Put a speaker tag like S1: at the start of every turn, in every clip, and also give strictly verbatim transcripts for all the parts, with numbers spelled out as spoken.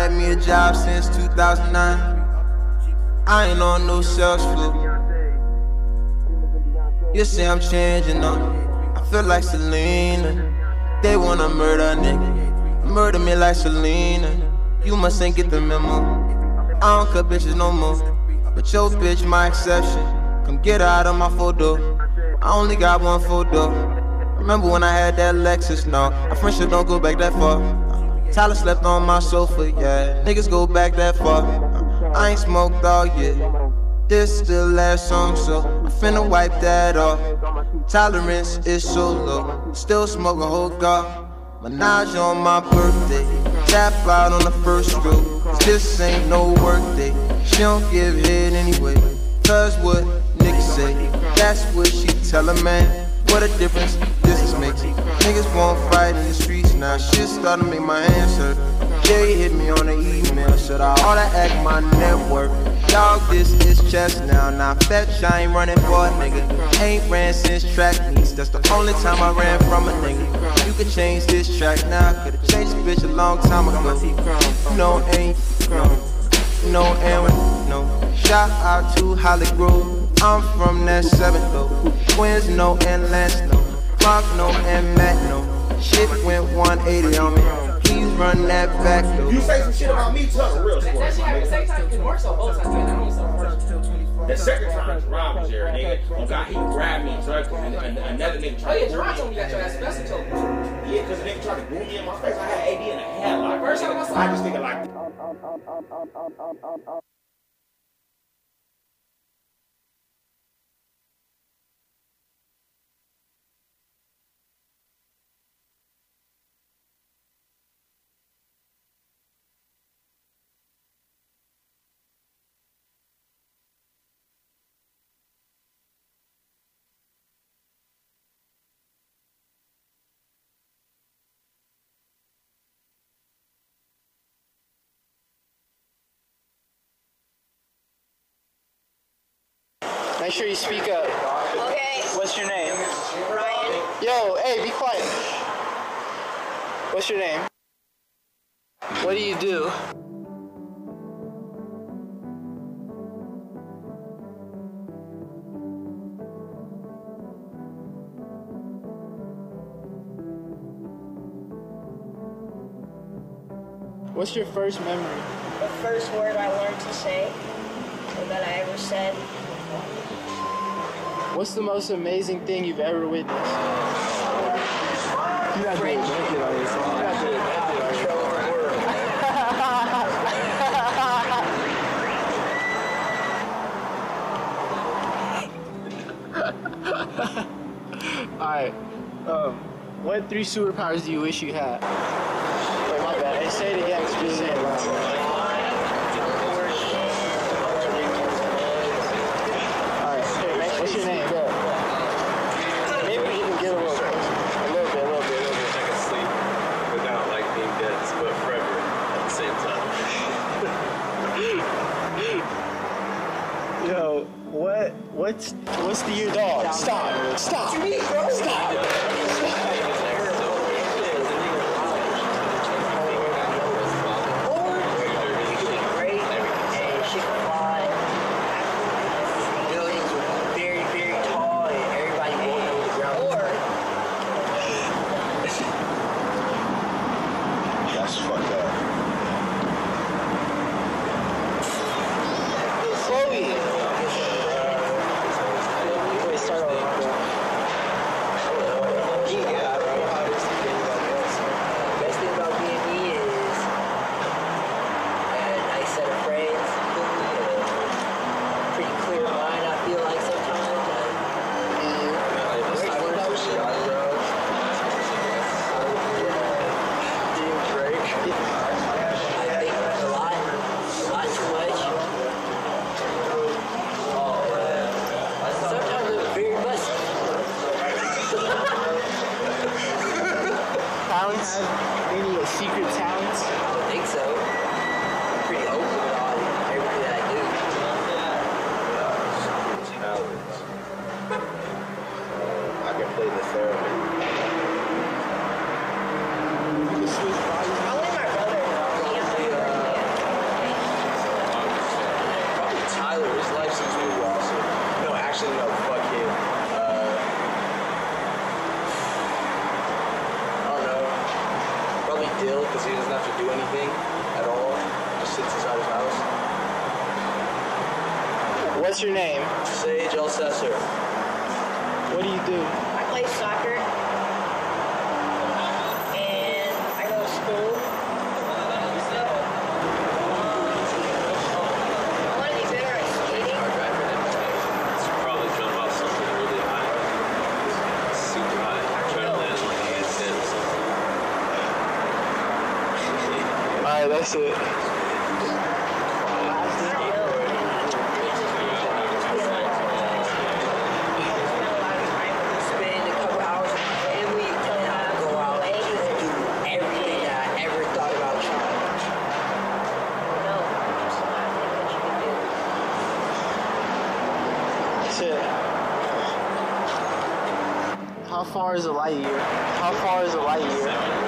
S1: had me a job since two thousand nine. I ain't on no sales floor. You say I'm changing up. I feel like Selena. They wanna murder a nigga. Murder me like Selena. You must ain't get the memo. I don't cut bitches no more. But your bitch my exception. Come get her out of my photo. I only got one photo. Remember when I had that Lexus? No, our friendship don't go back that far. Tyler slept on my sofa, yeah. Niggas go back that far. I ain't smoked all year. This the last song, so I'm finna wipe that off. Tolerance is so low. Still smoke a whole gar. Menage on my birthday. Tap out on the first stroke. Cause this ain't no work day. She don't give head anyway. Cause what niggas say, that's what she tell a man. What a difference this is making. Niggas won't fight in the streets now. Shit starting to make my hands hurt. Jay hit me on the email. Should I oughta act my network? Dog, this is chess now. Now fetch, I ain't running for a nigga. Ain't ran since track meets. That's the only time I ran from a nigga. You could change this track now. Could've changed this bitch a long time ago. No, ain't, no. No, and no. Shout out to Holly Grove. I'm from that seventh though. Twins, no, and Lance, no. Mark, no, and Matt, no. Shit went one eighty on me. Please run that back though.
S2: You say some shit about me, tell real story.
S3: That shit happened the same time. It works on both sides. I mean, so
S2: the second time, Jerron was there, nigga. Oh God, he grabbed me and drugged me, and, and another nigga tried
S3: oh, yeah,
S2: to
S3: Jerron told me that your ass best told me.
S2: Yeah, because the nigga tried to boom me in my face. I had A D in a headlock.
S3: First time I saw
S2: I just think like.
S4: Make sure you speak up.
S5: Okay.
S4: What's your name?
S5: Ryan.
S4: Yo, hey, be quiet. What's your name? What do you do? What's your first memory?
S5: The first word I learned to say, or that I ever said.
S4: What's the most amazing thing you've ever witnessed? You got
S5: French.
S4: Alright. Um, what three superpowers do you wish you had? Wait, my bad. Hey, say it again, just say it loud. What's your name? Maybe we can get a little bit. A little bit, a little bit, a little bit.
S6: I can sleep without like being dead, but forever at the same time.
S4: Yo, what what's what's the year dog? Stop. Stop.
S5: What you mean, bro?
S4: Stop. Any secret talents?
S5: I don't think so. I'm pretty open about everything that I do.
S6: Talents. I can play the theremin.
S5: I want my brother. He has to moving at all. Just sits inside his house.
S4: What's your name?
S5: Sage Elsesser.
S4: What do you do?
S7: I play soccer, and I go to school. So, I want to be better at skating.
S6: It's probably trying about something really high. Super high. Trying to land like a handstand or something.
S4: Alright, that's it.
S5: Spend a couple hours with my family and I'll go out and just do everything that I ever thought about trying.
S7: No, just not think that you can do.
S4: That's it. How far is a light year? How far is a light year?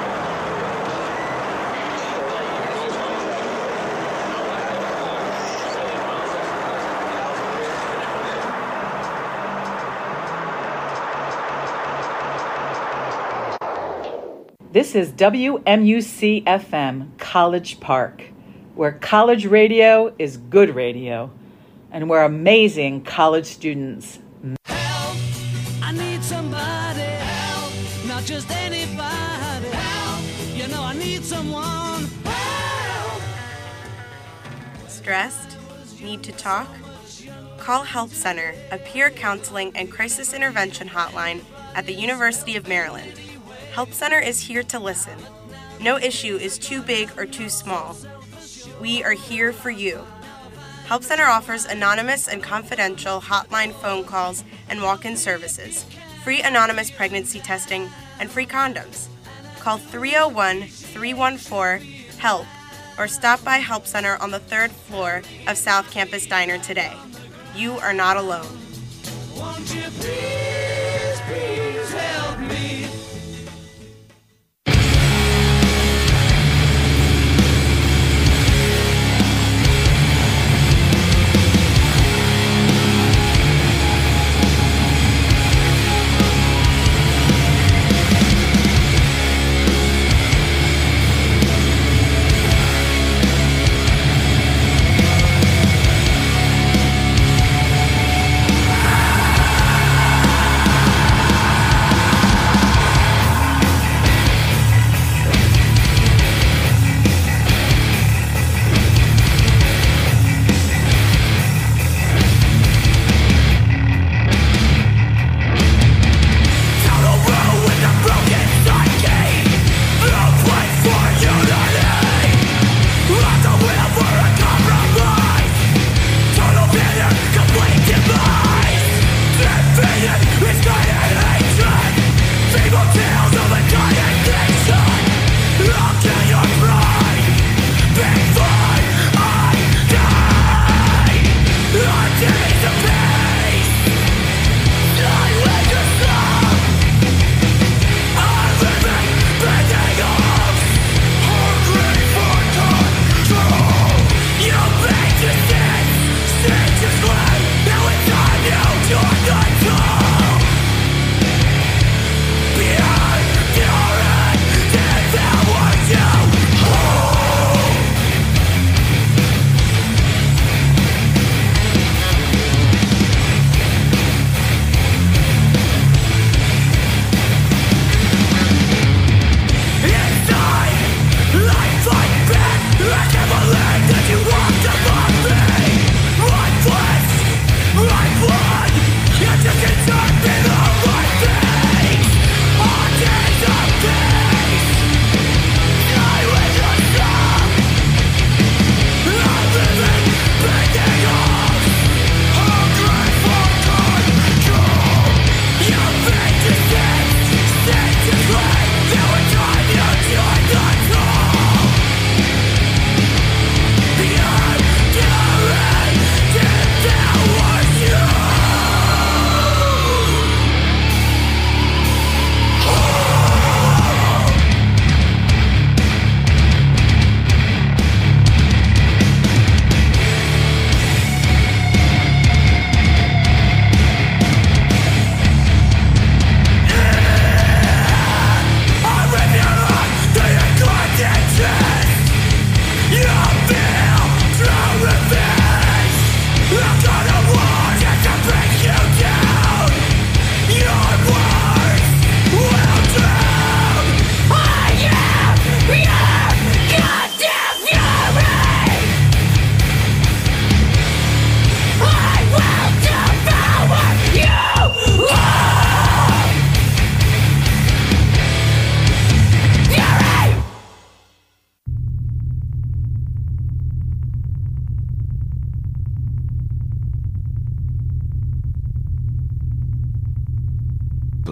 S8: This is W M U C F M, College Park, where college radio is good radio, and where amazing college students.
S9: Help, I need somebody. Help, not just anybody. Help, you know I need someone. Help.
S10: Stressed? Need to talk? Call Help Center, a peer counseling and crisis intervention hotline at the University of Maryland. Help Center is here to listen. No issue is too big or too small. We are here for you. Help Center offers anonymous and confidential hotline phone calls and walk-in services, free anonymous pregnancy testing, and free condoms. Call three oh one, three one four, HELP or stop by Help Center on the third floor of South Campus Diner today. You are not alone.
S9: Won't you please, please help me?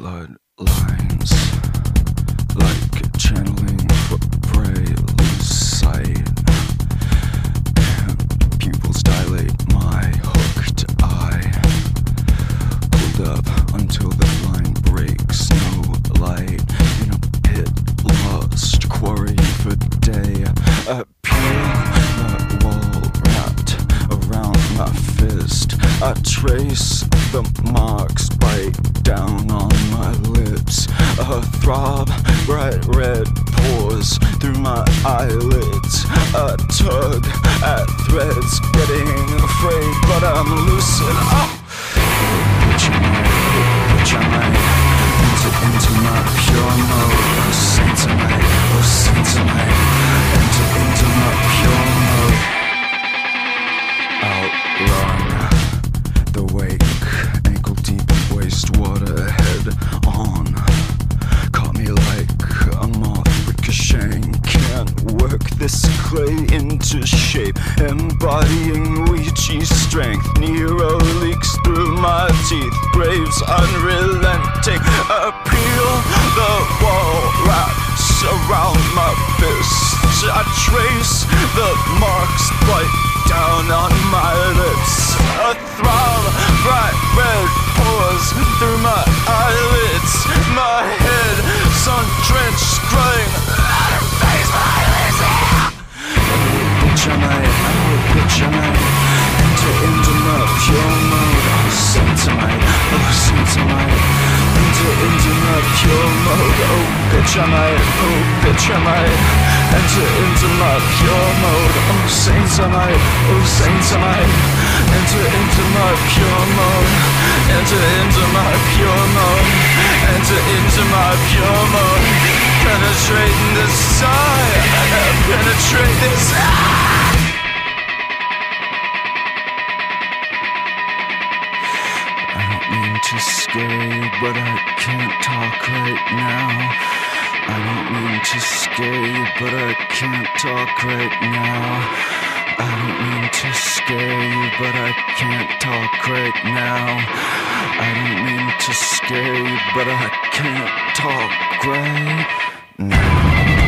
S11: bloodlines, like channeling for prey, lose sight, and pupils dilate my hooked eye, pulled up until the line breaks, no light, in a pit lost, quarry for day, appeal, the wall wrapped around my fist, I trace the marks, bite down on my lips, a throb, bright red pours through my eyelids, a tug at threads, getting afraid, but I'm lucid. Oh! Which am I? Which am I? Into, into my pure mode. Oh, saint tonight. Oh, saint tonight. Into, into my pure mode. Outrun the wake, ankle deep in wastewater, head on. Caught me like a moth ricocheting. Can't work this clay into shape, embodying Ouija strength. Nero leaks through my teeth, braves unrelenting. Appeal, the wall wraps around my fists. I trace the marks, bite down on my lips. A throb, bright red pours through my eyelids. My head, sun drenched, crying out of face, my eyelids. Bitch am I, oh bitch am I. Enter into my pure mode. Oh saint am I, oh saint am I. Enter into my pure mode. Oh bitch am I, oh bitch am I. Enter into my pure mode. Oh saints am I, oh saints am I. Enter into my pure mode. Enter into my pure mode. Enter into my pure mode. Penetrating this side. Penetrate this. Ah! I don't mean to scare you, but I can't talk right now. I don't mean to scare you, but I can't talk right now. I don't mean to scare you, but I can't talk right now. I don't mean to scare you, but I can't talk right now.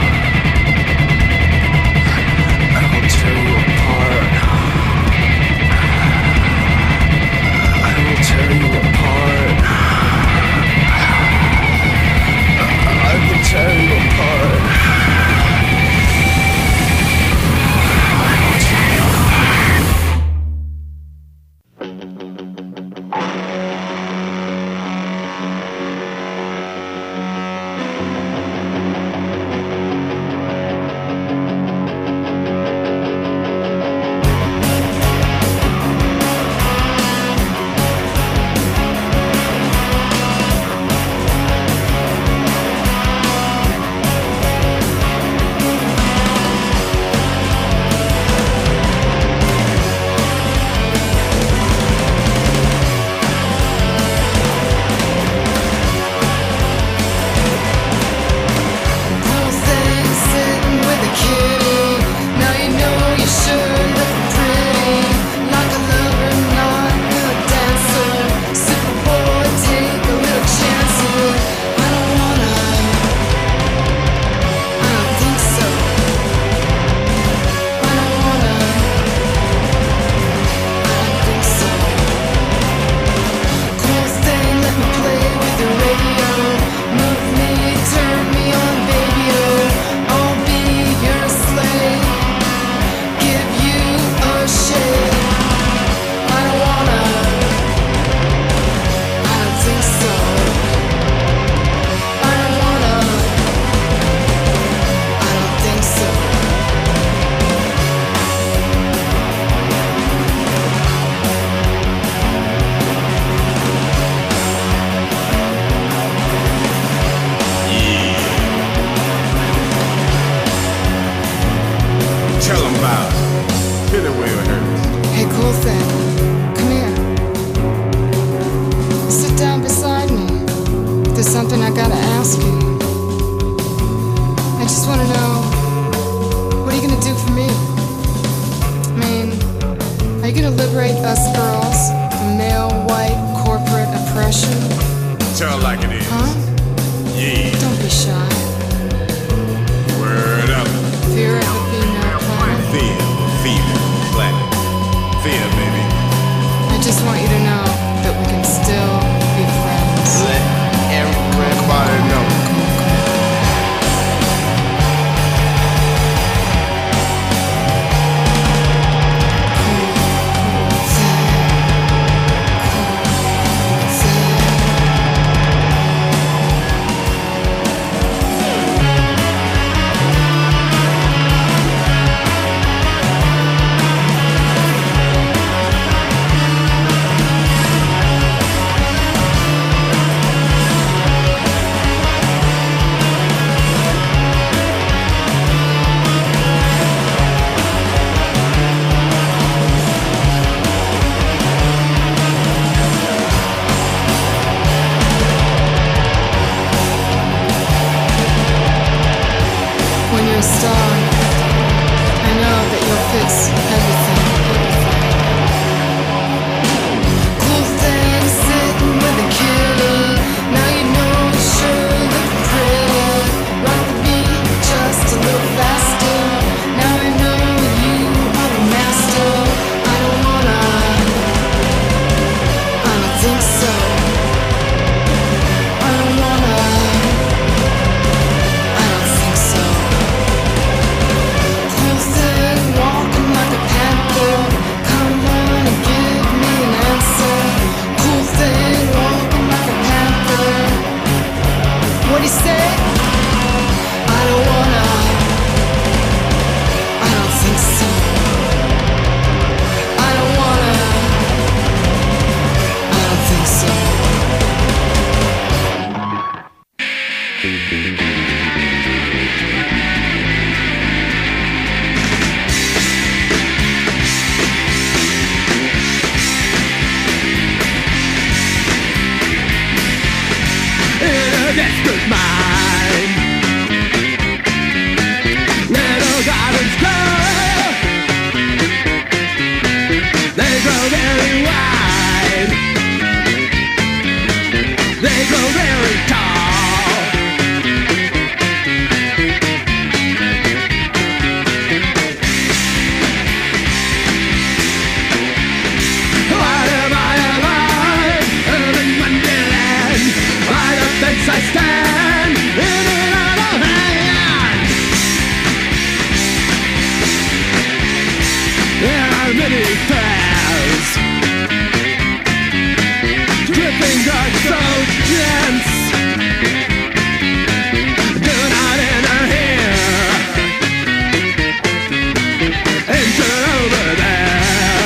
S11: I'll tear you apart. I will tear you apart. I will tear you apart. I will tear you apart.
S12: liberate us girls from male, white, corporate oppression?
S13: Tell her like it is.
S12: Huh?
S11: minifairs, dripping dark so dense, do not enter here, enter over there.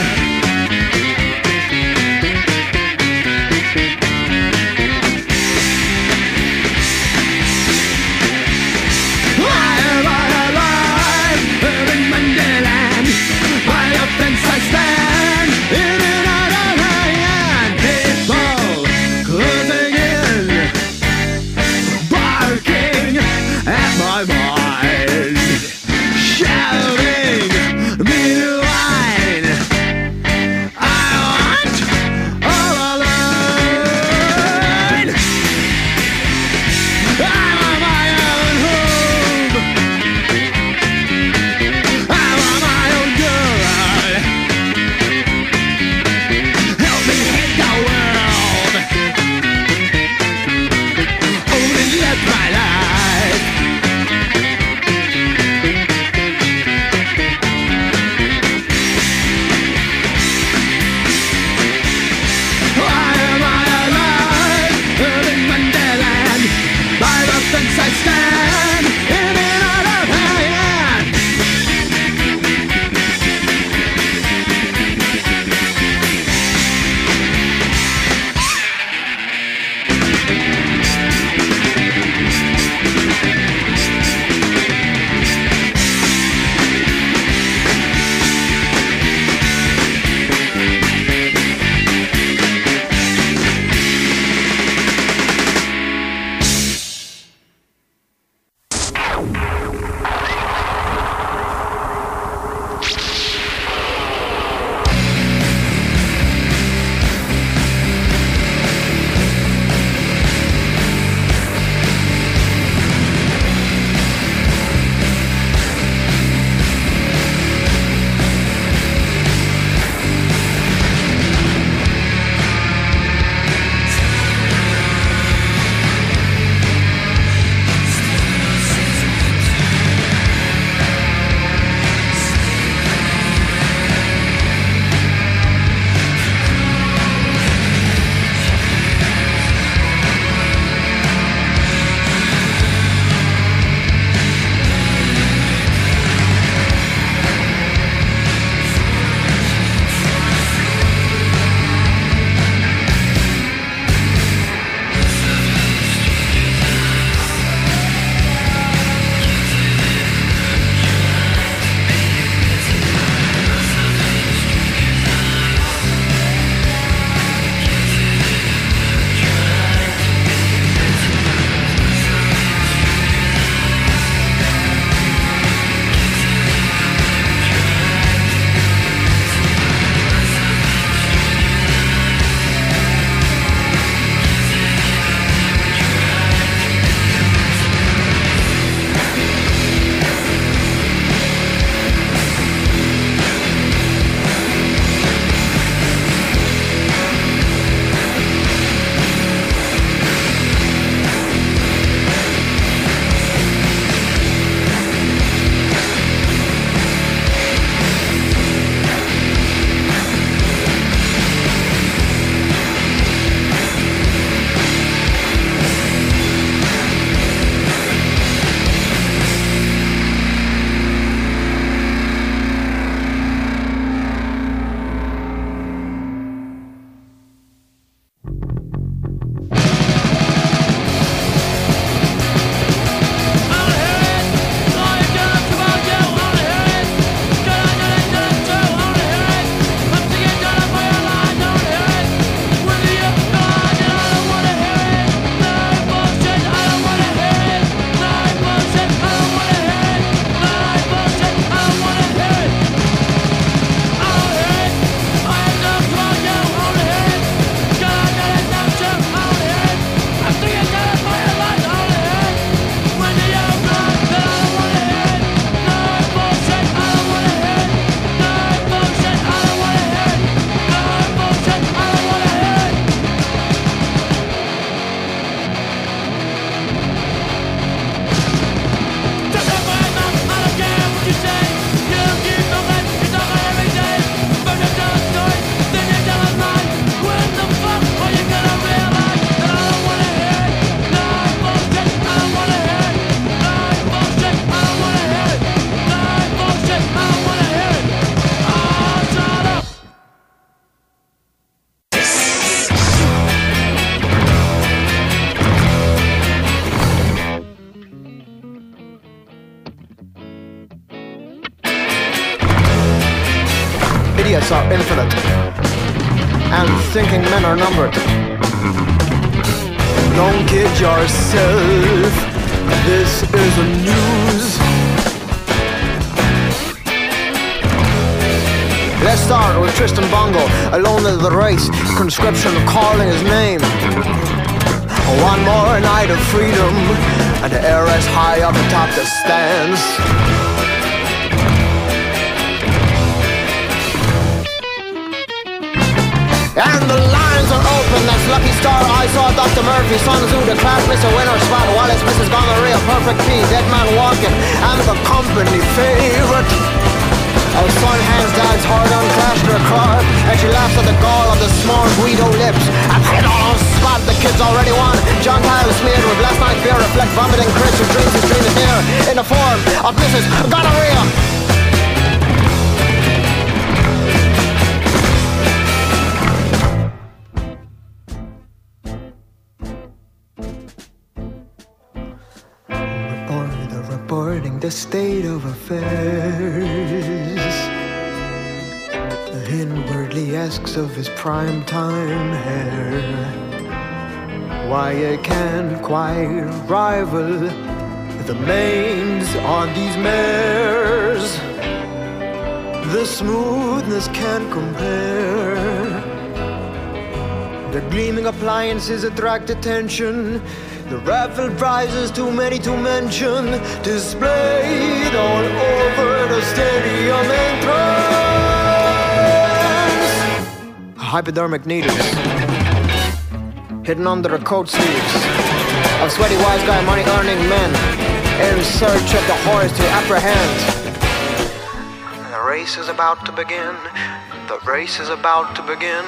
S11: Alive, alive, living Monday land, by your fence I stand.
S12: idiots are infinite, and thinking men are numbered. Don't kid yourself, this is a news. Let's start with Tristan Bongo, alone of the race, conscription calling his name. One more night of freedom, and the air is high up atop the stands. And the lines are open, that's Lucky Star. I saw Doctor Murphy, Sun Tzu, the class miss a winner spot. Wallace, Missus Gonorrhea, Perfect P, Dead Man Walking, and the company favorite. Our son hands dad's hard on Clash their car, and she laughs at the gall of the small Guido lips. I've hit all on spot, the kids already won. John Kyle smeared with last night's beer, reflect vomiting Chris who dreams his dream is near, in the form of Missus Gonorrhea. Reporter reporting the state of affairs. Inwardly asks of his primetime hair why it can't quite rival the mains on these mares. The smoothness can't compare. The gleaming appliances attract attention. The raffle prizes, too many to mention, displayed all over the stadium entrance. Hypodermic needles hidden under the coat sleeves of sweaty wise guy money earning men in search of the horse to apprehend. The race is about to begin. The race is about to begin.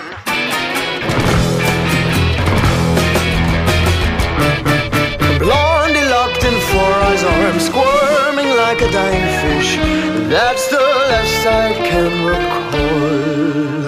S12: Blondie locked in Fora's arms, squirming like a dying fish. That's the last I can recall.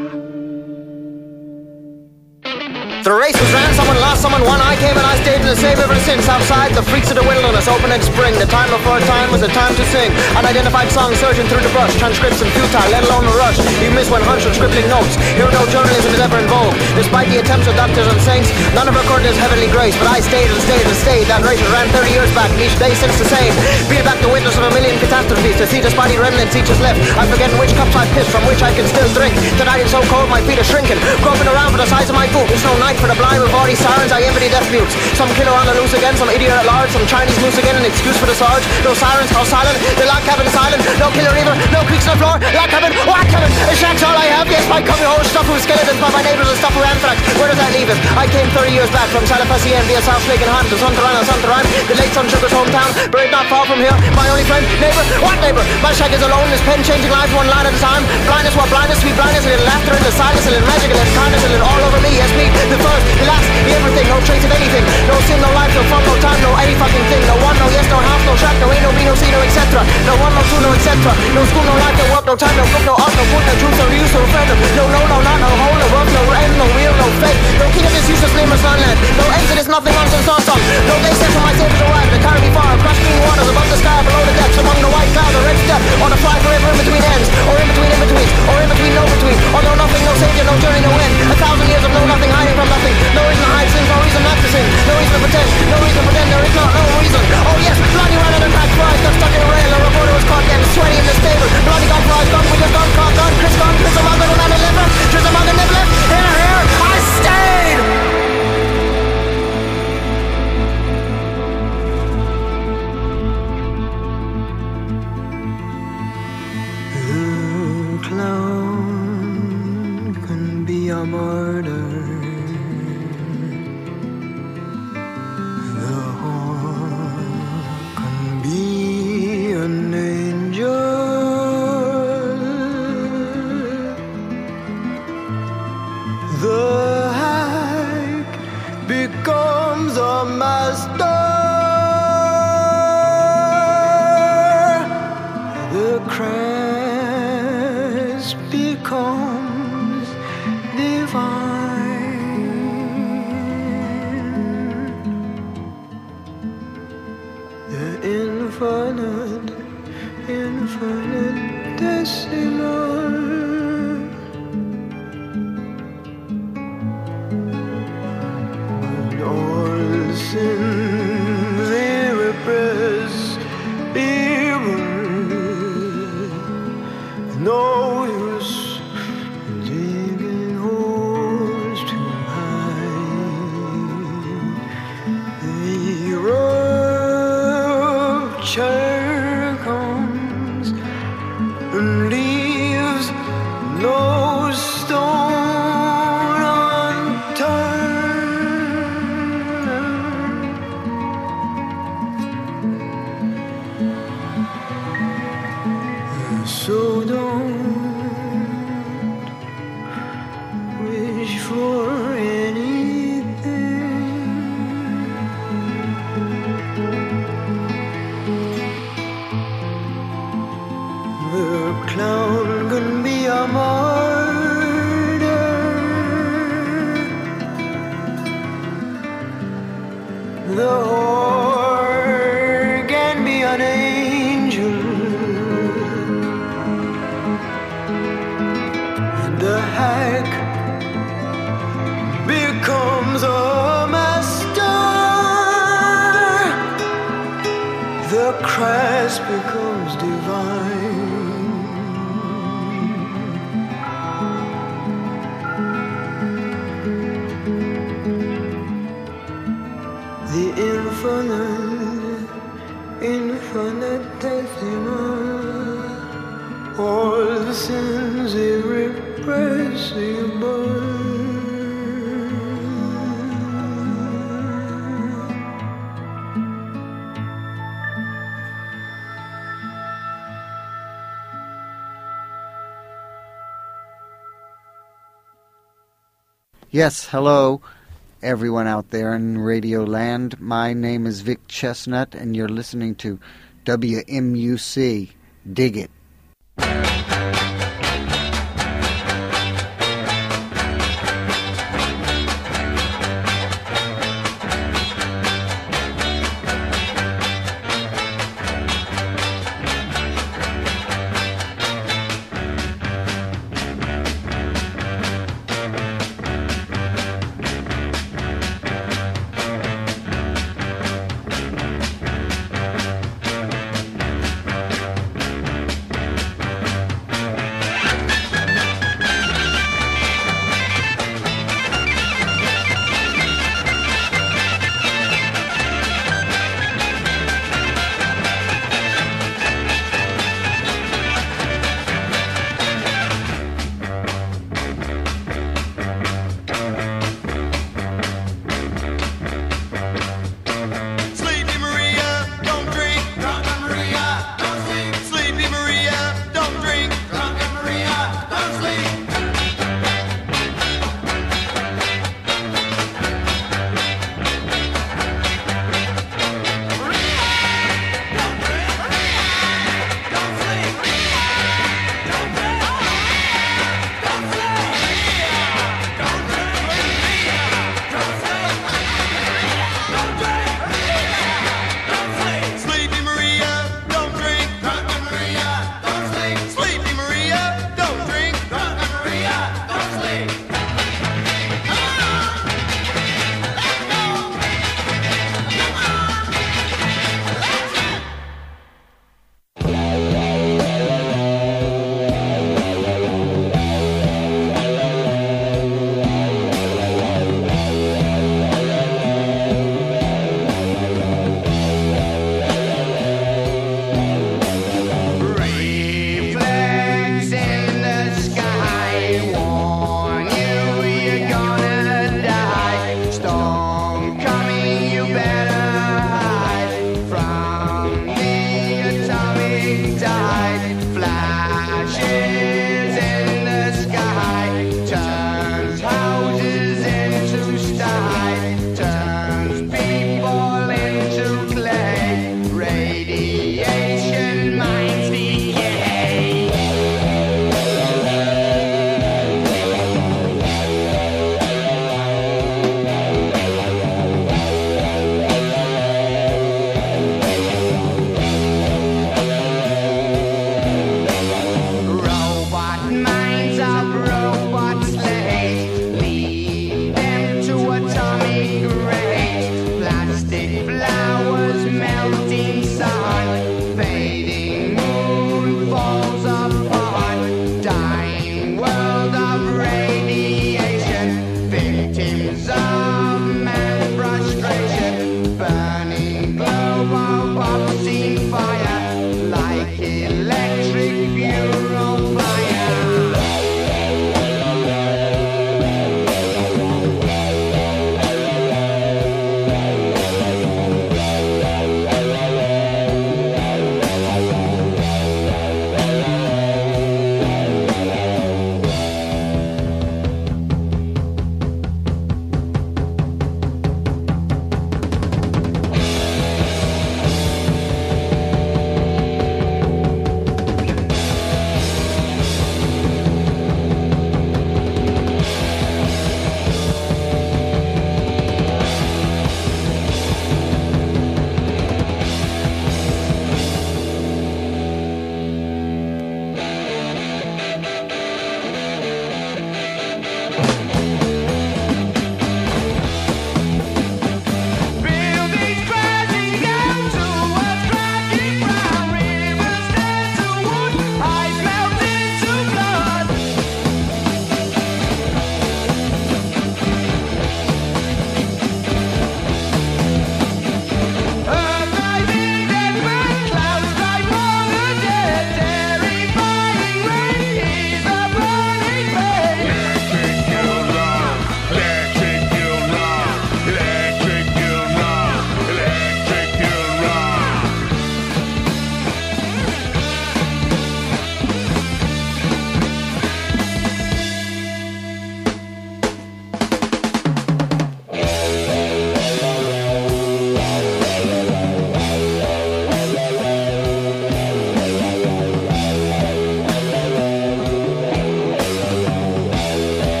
S12: The race was ran, someone lost, someone won. I came and I stayed in the same ever since. Outside, the freaks of the wilderness, open next spring. The time before time was the time to sing. Unidentified songs surging through the brush. Transcripts and futile, let alone the rush. You miss when hunch and scribbling notes. Here no journalism is ever in vogue. Despite the attempts of doctors and saints, none of recorded his heavenly grace. But I stayed and stayed and stayed. That race was ran thirty years back, and each day since the same. Beat back the witness of a million catastrophes. To see the spotty remnants each is left. I'm forgetting which cups I pissed, from which I can still drink. Tonight it's so cold, my feet are shrinking. Groping around for the size of my boot. It's no night for the blind with all these sirens. I envy the death mutes. Some killer on the loose again, some idiot at large, some Chinese moose again, an excuse for the sarge. No sirens, how silent, the log cabin silent. No killer either, no creaks on the floor. Log cabin, whack cabin, a shack's all I have. Yes, my coming home stuff with skeletons, but my neighbors are stuff with anthrax. Where does that leave us? I came thirty years back from Salafasien via South Lake and Hunt to Suntarana, Suntarine, the late Sun Sugar's hometown, buried not far from here. My only friend, neighbor, what neighbor? My shack is alone, his pen changing lives one line at a time. Blindness, what blindness, sweet blindness, a little laughter in the silence, a little magic, a little kindness, a little all over me. Yes, me, the first, the last, the everything, no trace of anything. No sin, no life, no fun, no time, no any fucking thing. No one, no yes, no house, no shack, no ain't, no me, no see, no et cetera. No one, no two, no et cetera. No school, no life, no work, no time, no book, no art, no food, no truth, no use, no friend. No, no, no, not, no hole, no work, no end, no real, no fake. No king of this useless nameless land. No exodus, nothing nonsense, not some. No day set for my saviors arrive. They carry me far across green waters, above the sky, below the depths, among the white clouds, a red step, on a fly forever in between ends, or in between in betweens, or in between no between. Or no nothing, no savior, no journey, no end. A thousand years of no nothing, hiding from nothing. No reason to hide sins, no reason not to sin. No reason to pretend, no reason to pretend, there is not, no reason. Oh yes, bloody ran out of back flies, got stuck in a rail, a reporter was caught getting sweaty in the stable. Bloody got flies, gone with your gun, caught gun, Chris gone, Chris among the man and liver, Chris among the never left. Here, here, I stayed! The clown can be a martyr. The hawk can be an angel. The hack becomes a master. The crash becomes divine. The infinite, infinitesimal
S11: So don't wish for anything. The clown can be a martyr. The whore can be an angel. The hack becomes a master. The Christ becomes divine. The infinite, infinitesimal, all the sins irrepressible.
S13: Yes, hello, everyone out there in Radio Land. My name is Vic Chestnut, and you're listening to W M U C. Dig it.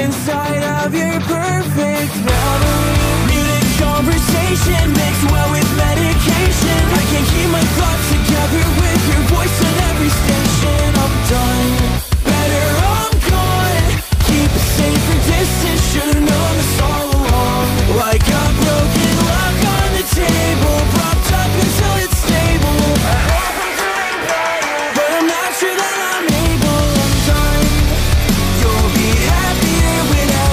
S9: inside of your perfect memory. Muted conversation mixed well with medication. I can't keep my thoughts together with your voice on every station. I'm done, better I'm gone. Keep a safer distance, should've known this all along. Like a broken lock on the table, propped up until it's stable. I hope I'm doing better, but I'm not sure that I'm able. I'm done. You'll be happier without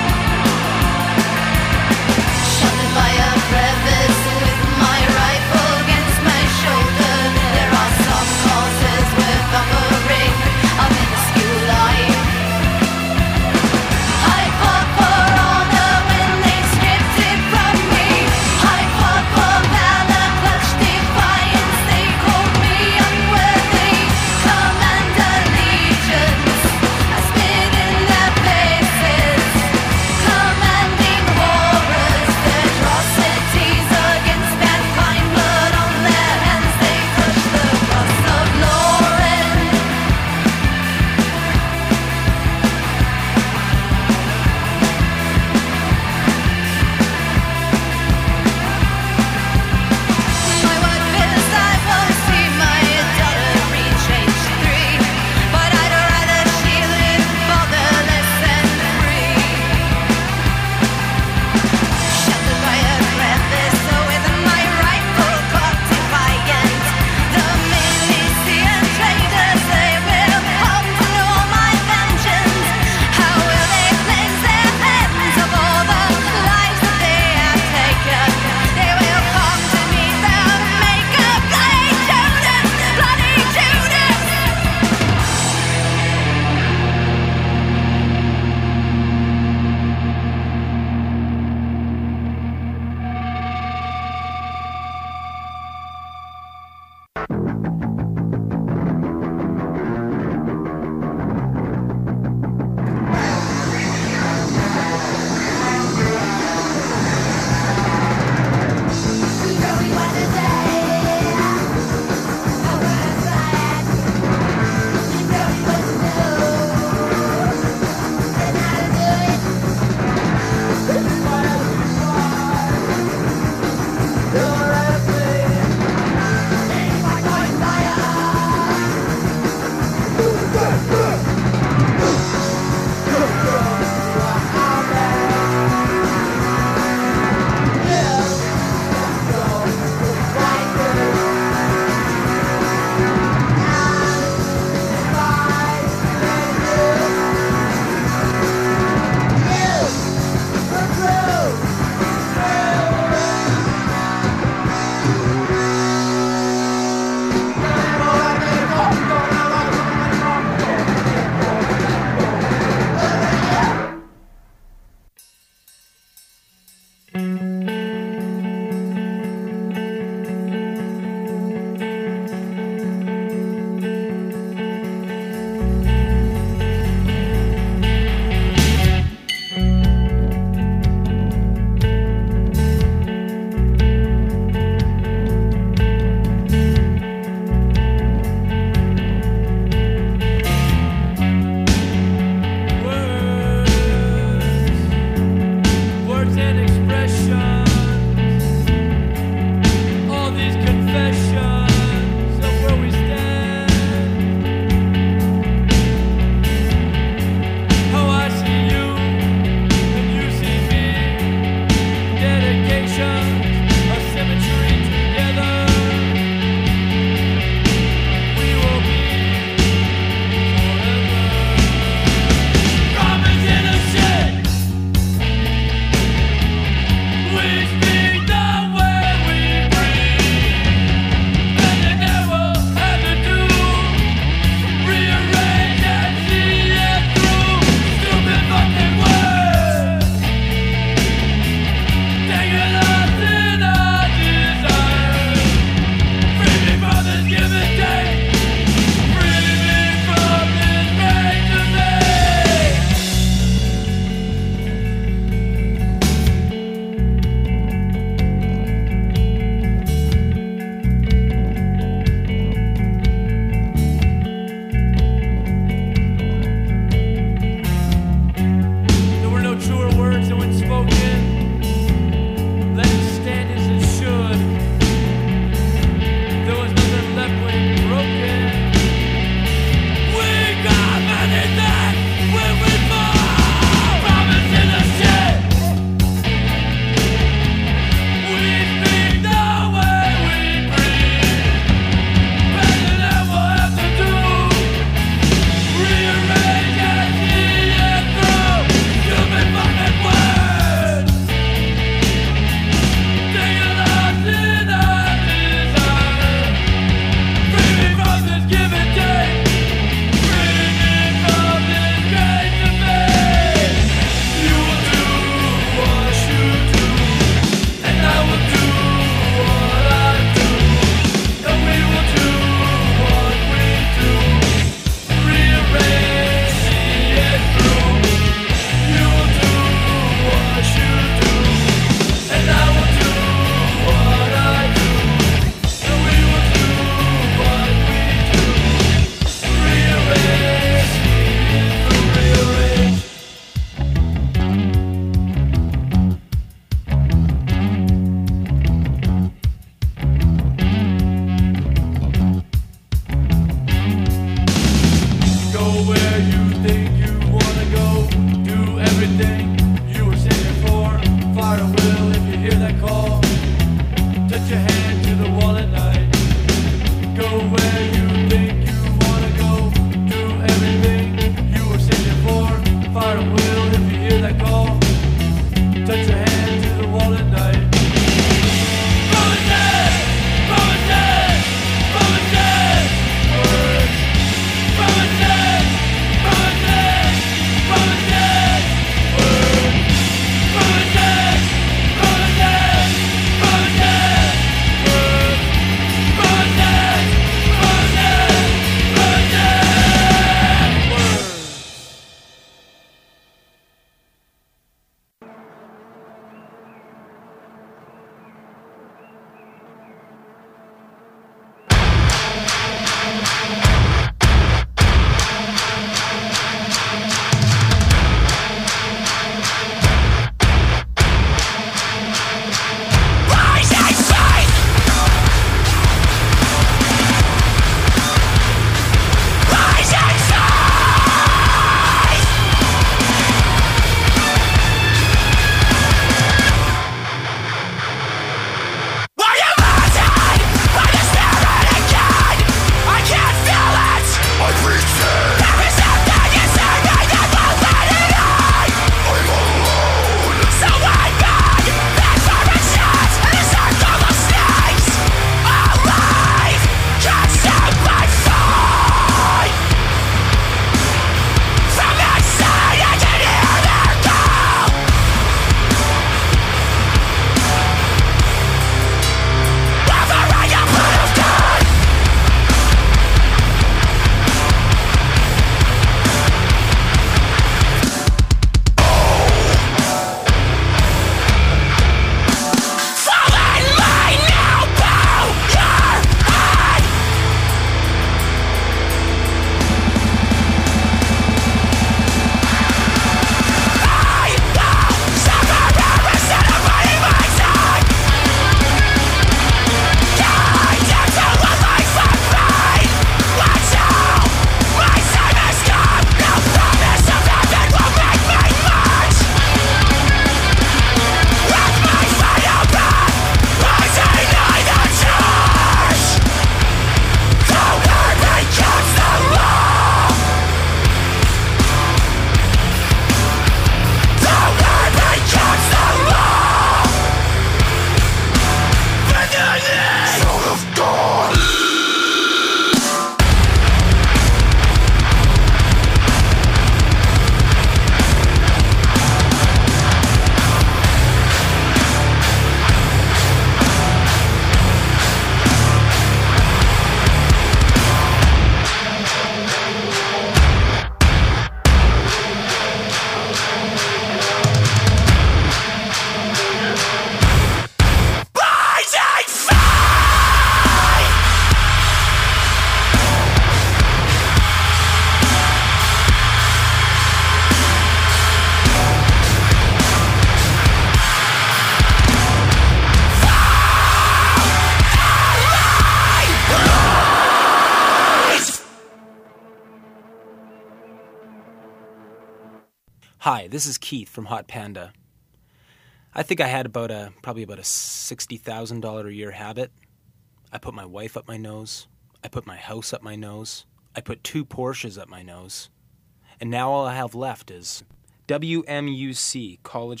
S14: Hi, this is Keith from Hot Panda. I think I had about a probably about a sixty thousand dollars a year habit. I put my wife up my nose. I put my house up my nose. I put two Porsches up my nose. And now all I have left is W M U C College.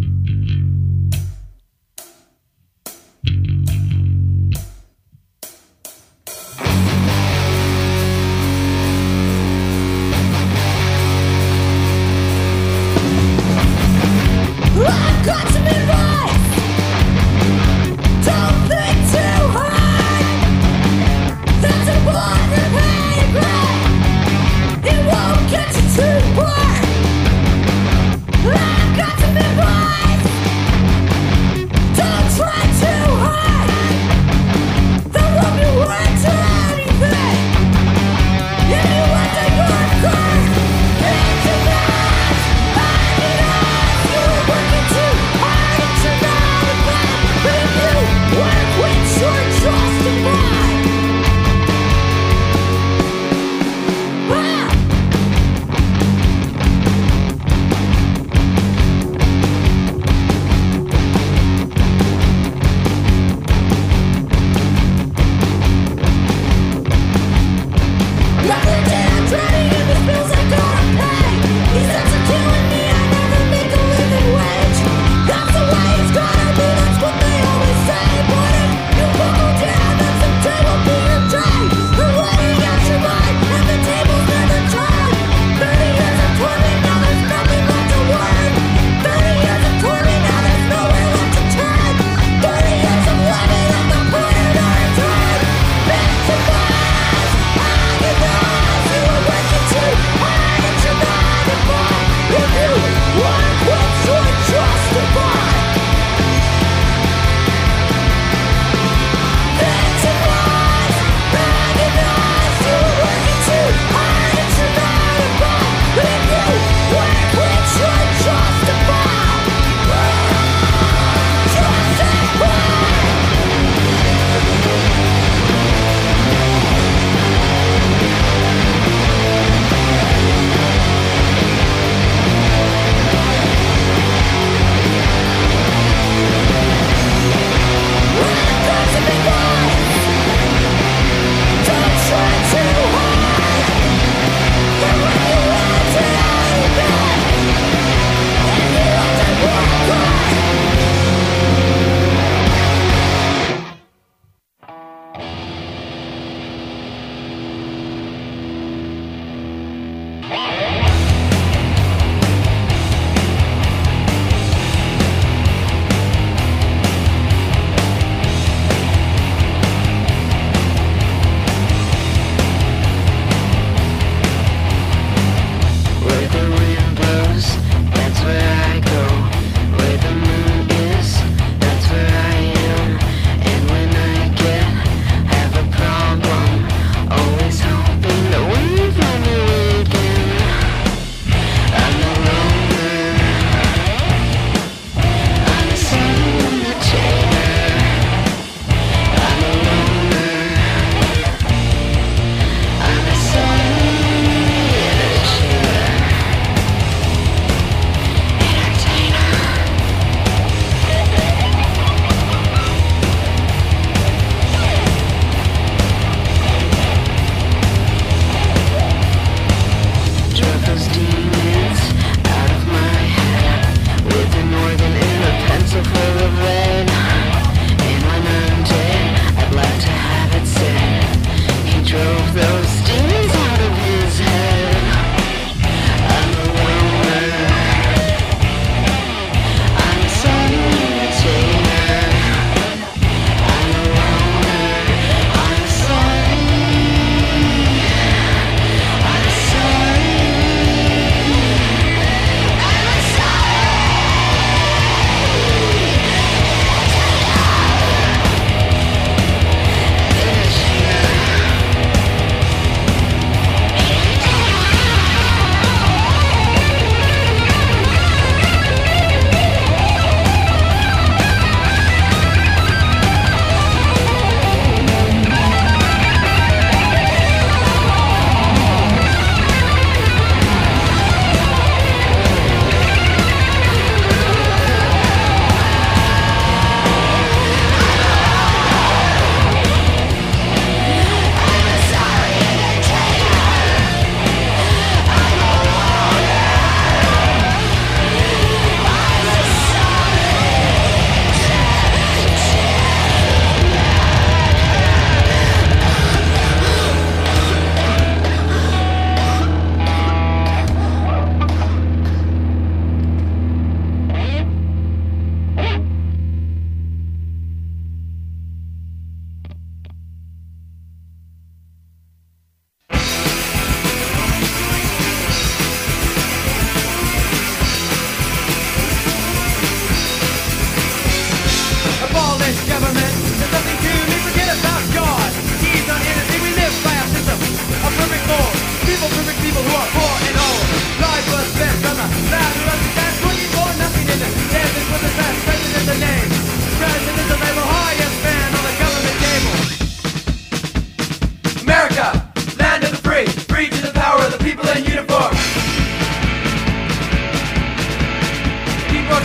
S9: I've got some advice. Don't think too hard. That's a water paygrade. It won't get you too far. I've got some advice.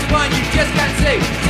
S15: one you just can't see.